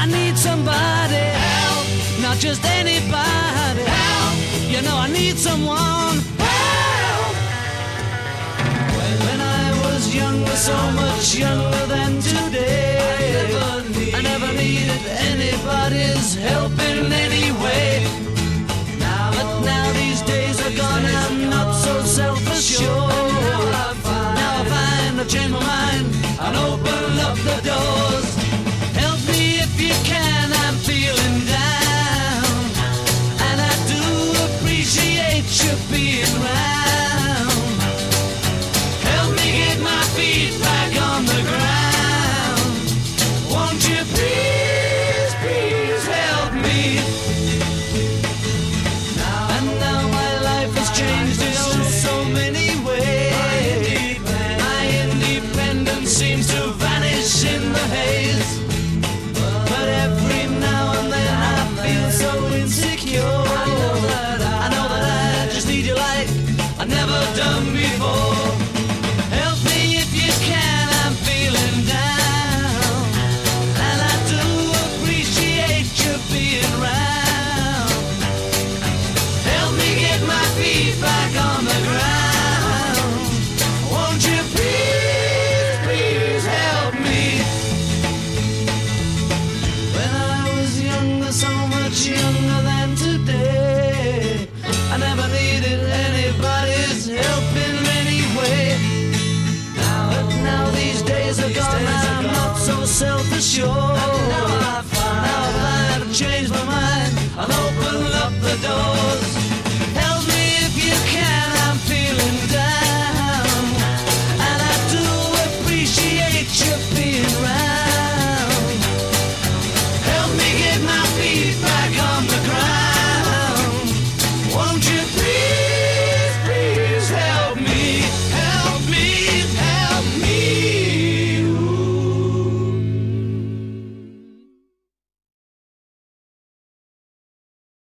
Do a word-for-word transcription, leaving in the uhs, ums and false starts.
I need somebody help, not just anybody help. You know I need someone help. When I was younger, so much younger than today, I never, need, I never needed anybody's help in any way. Now, but now these days are gone, I'm not so self-assured. Now I find, now I find I've changed my mind and opened up the doors. Help me if you can, I'm feeling down, and I do appreciate you being round. Help me get my feet back on the ground. Won't you please, please help me? Now, and now my life has changed in oh so many ways. My independence seems to vanish in the haze. But every now and then I feel so insecure. I know that I, I know that I just need you like I've never done before. Help me if you can, I'm feeling down, and I do appreciate you being round. Help me get my feet back on the ground. Won't you please, please help me? When I was younger, so much younger than today, I never needed anybody's help in any way. Now, but now these days are gone, I'm not so self-assured.